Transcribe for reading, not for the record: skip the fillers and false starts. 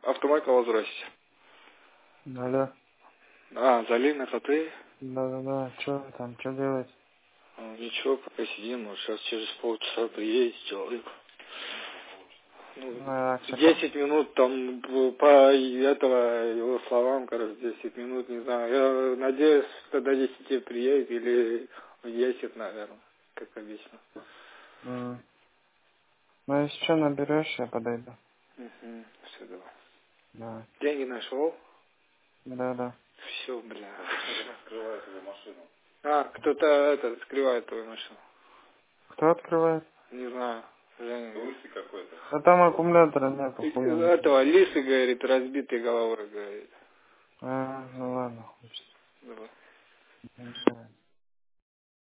Автомойка возвращайся. Алло. Залина, это ты? Да. Что там, что делать? Ничего, пока сидим, вот сейчас через полчаса приедет человек. А, 10 минут там по его словам, 10 минут, не знаю. Я надеюсь, что до 10 приедет или в 10, наверное, как обычно. Ну, если что, наберешь, я подойду. Все, давай. Да. Деньги нашел? Да. Все, бля. Открывает его машину. Кто-то скрывает твою машину. Кто открывает? Не знаю. Женя. Лысый какой-то. А там аккумулятора нету, хуя. Этого лисы, говорит, разбитой головой, говорит. Ну ладно. Давай. Давай.